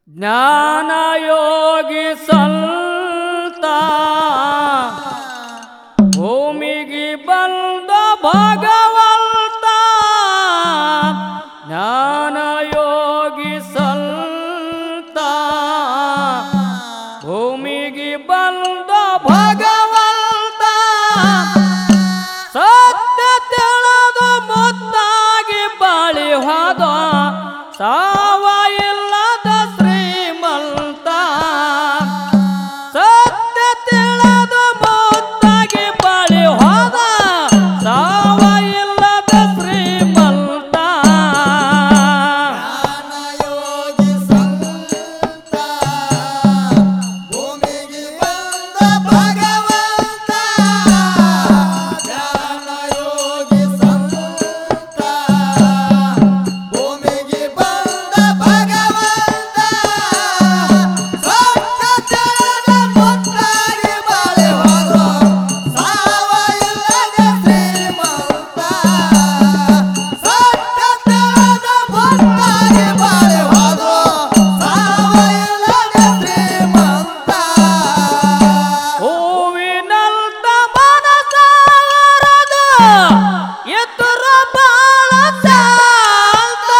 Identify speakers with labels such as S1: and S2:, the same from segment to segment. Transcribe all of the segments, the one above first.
S1: ಜ್ಞಾನಯೋಗಿ ಸಂತ ಭೂಮಿಗೆ ಬಂದ ಭಗವಂತ ಜ್ಞಾನಯೋಗಿ ಸಂತ ಭೂಮಿಗೆ ಬಂದ ಭಗವಂತ ಸತ್ಯ ತಿಳಿದು ಮುತ್ತಾಗಿ ಬಾಳಿ ಹೋದ ಸಾವ ಇಲ್ಲದ ಶ್ರೀಮಂತ ಸತ್ಯ ತಿಳಿದು ಮುತ್ತಾಗಿ ಬಾಳಿ ಹೋದ ಸಾವ ಇಲ್ಲದ ಶ್ರೀಮಂತ
S2: ಜ್ಞಾನಯೋಗಿ ಸಂತ ಭೂಮಿಗೆ ಬಂದ ಭಗವಂತ ಜ್ಞಾನಯೋಗಿ ಸಂತ ಭೂಮಿಗೆ ಬಂದ ಭಗವಂತ ಸತ್ಯ ತಿಳಿದ ಮುತ್ತಾಗಿ ಬಾಳಿ ಹೋದ ಸಾವ ಇಲ್ಲದ ಶ್ರೀಮಂತ ಸತ್ಯ ತಿಳಿದ ಮುತ್ತಾಗಿ ಬಾಳಿ ಹೋದ ಸಾವ ಇಲ್ಲದ ಶ್ರೀಮಂತ
S1: ಹೂವಿನಂತ ಮನಸಾರದು ಎದುರ ಬಾಳ ಶಾಂತ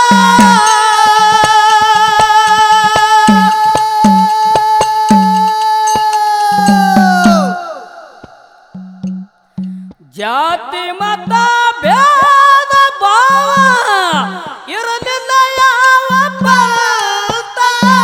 S1: ಜಾತಿ ಮತ ಭೇದ ಭಾವ ಇರಲಿಲ್ಲ ಯಾವ ಪಂಥ.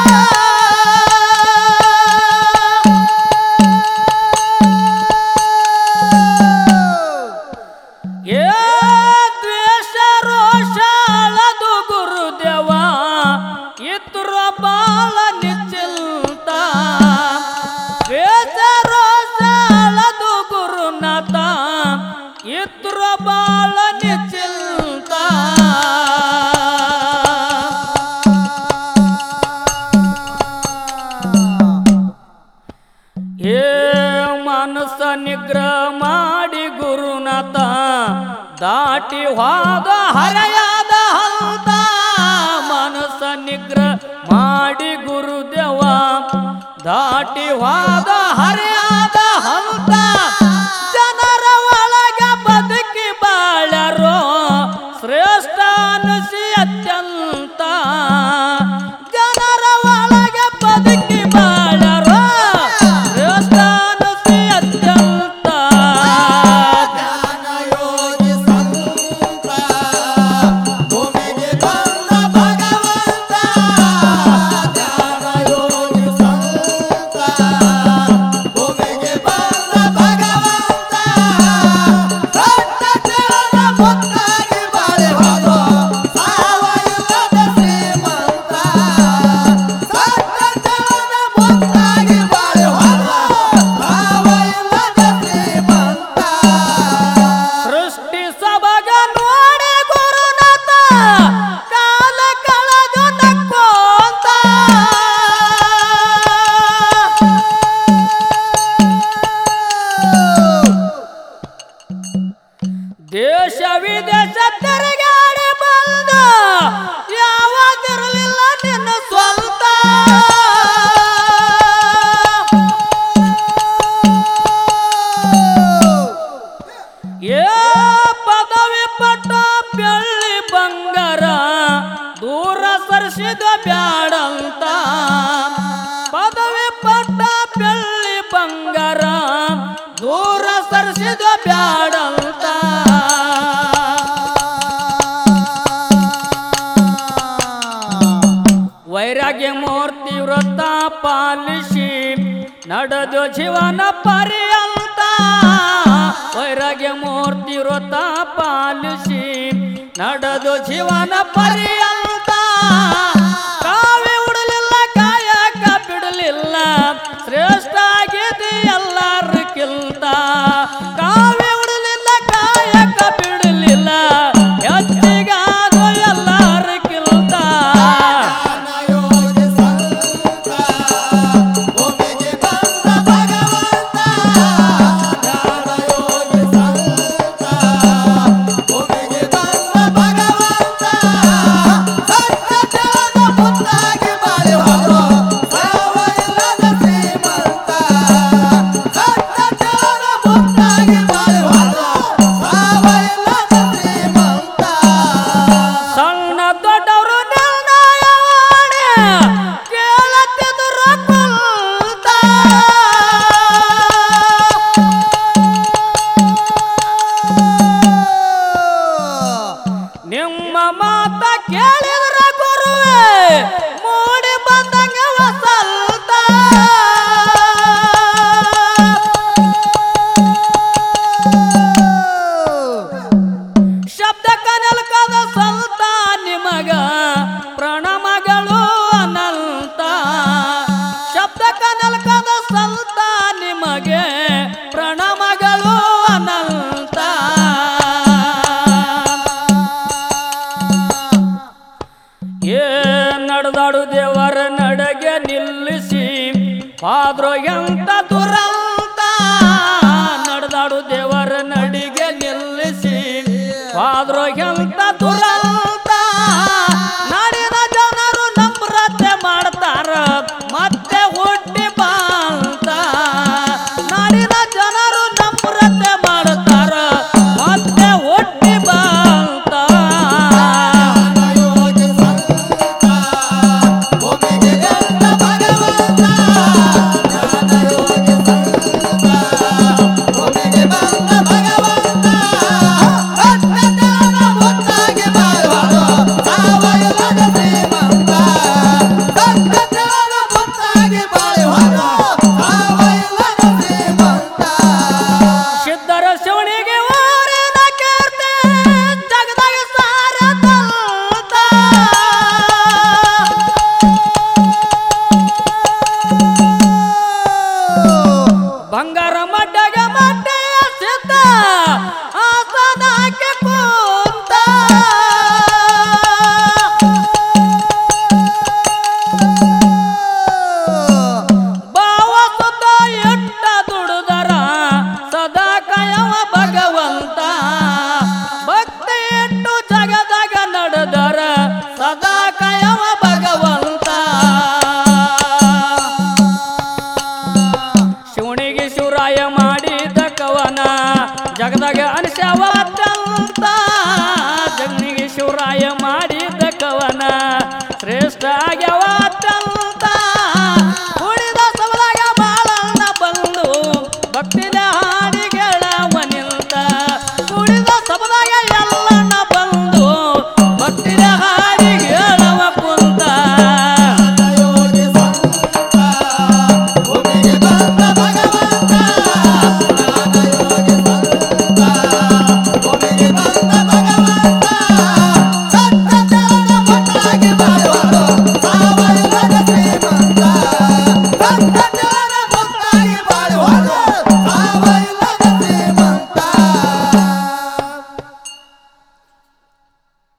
S1: ಏ ದ್ವೇಷ ರೋಷ ಅಳದು ಗುರುದೇವ ಇತರ ಬಾಳ ನಿಶ್ಚಿಂತ ದ್ವೇಷ ರೋಷ ಅಳದು ಗುರುನಾಥ ಇತರ ಬಾಳ ನಿಶ್ಚಿಂತ ಏ ಮನಸ್ಸ ನಿಗ್ರಹ ಮಾಡಿ ಗುರುನಾಥ ದಾಟಿ ಹೋದ ಹರೆಯಾದ ಹಂತ ಮನಸ್ಸ ನಿಗ್ರಹ ಮಾಡಿ ಗುರುದೇವ ದಾಟಿ ಹೋದ ಹರೆಯಾದ ಹಂತ ಜನರ ಒಳಗೆ ಬದುಕಿ ಬಾಳರೋ ಶ್ರೇಷ್ಠ ಅನಿಸಿ ಅತ್ಯಂತ ಜನರ ಒಳಗೆ ಬದುಕಿ ಬಾಳರೋ ಶ್ರೇಷ್ಠ ಅನಿಸಿ ಅತ್ಯಂತ
S2: ಜ್ಞಾನಯೋಗಿ ಸಂತ ಭೂಮಿಗೆ ಬಂದ ಭಗವಂತ ಜ್ಞಾನಯೋಗಿ ಸಂತ ಭೂಮಿಗೆ ಬಂದ ಭಗವಂತ ಸತ್ಯ ತಿಳಿದ ಮುತ್ತಾಗಿ ಬಾಳಿ ಹೋದ ಸಾವ ಇಲ್ಲದ ಶ್ರೀಮಂತ ಸತ್ಯ ತಿಳಿದ ಮುತ್ತಾಗಿ ಬಾಳಿ ಹೋದ ಸಾವ ಇಲ್ಲದ ಶ್ರೀಮಂತ
S1: ಸೃಷ್ಟಿ ಸಬಗ ನೋಡಿ ಗುರುನಾಥ ಕಾಲ ಕಳೆದು ನಕ್ಕೋಂತ ದೇಶ ವಿದೇಶ ತಿರುಗಾಡಿ ಬಂದ ಯಾವಾಗಿರಲಿಲ್ಲ ನಿನ್ನ ಸ್ವಂತ ಏ ಪದವಿ ಪಟ್ಟ ಬೆಳ್ಳಿ ಬಂಗಾರ ದೂರ ಸರಿಸಿದ ಬ್ಯಾಡಂತ ಪದವಿ ಪಟ್ಟ ಬೆಳ್ಳಿ ಬಂಗಾರ ದೂರ ಸರಿಸಿದ ಬ್ಯಾಡಂತ ವೈರಾಗ್ಯ ಮೂರ್ತಿ ವ್ರತ ಪಾಲಿಸಿ ನಡೆದು ಜೀವನ ಪರ್ಯಂತ ವೈರಾಗ್ಯ ಮೂರ್ತಿ ವ್ರತ ಪಾಲಿಸಿ ನಡೆದು ಜೀವನ ಪರ್ಯಂತ ಕಾವಿ ಉಡಲಿಲ್ಲ ಕಾಯಕ ಬಿಡಲಿಲ್ಲ ಶ್ರೇಷ್ಠ ಆಗಿದೆ ಎಲ್ಲರಿಗಿಂತ ಕಾವಿ ಉಡಲಿಲ್ಲ ಕಾಯಕ ಬಿಡಲಿಲ್ಲ ಹೆಚ್ಚಿಗಾದ ಎಲ್ಲರಿಗಿಂತ
S2: ಜ್ಞಾನಯೋಗಿ ಸಂತ ಭೂಮಿಗೆ ಬಂದ ಭಗವಂತ ಜ್ಞಾನಯೋಗಿ ಸಂತ ಭೂಮಿಗೆ ಬಂದ ಭಗವಂತ ಸತ್ಯ ತಿಳಿದ
S1: ಕೇಳತ್ತಿದ್ರು ಕುಂತ ನಿಮ್ಮ ಮಾತ ಕೇಳಿದ್ರ ಗುರುವೇ ಮೂಡಿ ಬಂದಂಗ ವಸಂತ ಶಬ್ದ ಕನಲ್ಕದ ಸಂತ ನಿಮಗ ಪ್ರಣಮಗಳು ಅನಂತ ಶಬ್ದ ಕನಲ್ಕದ ಸಂತ ನಿಮಗೆ ಪ್ರಣಮಗಳು ಅನಂತ ನಡೆದಾಡು ದೇವರ ನಡಗೆ ನಿಲ್ಲಿಸಿ ಪಾದ್ರು ಎಂತ ದುರ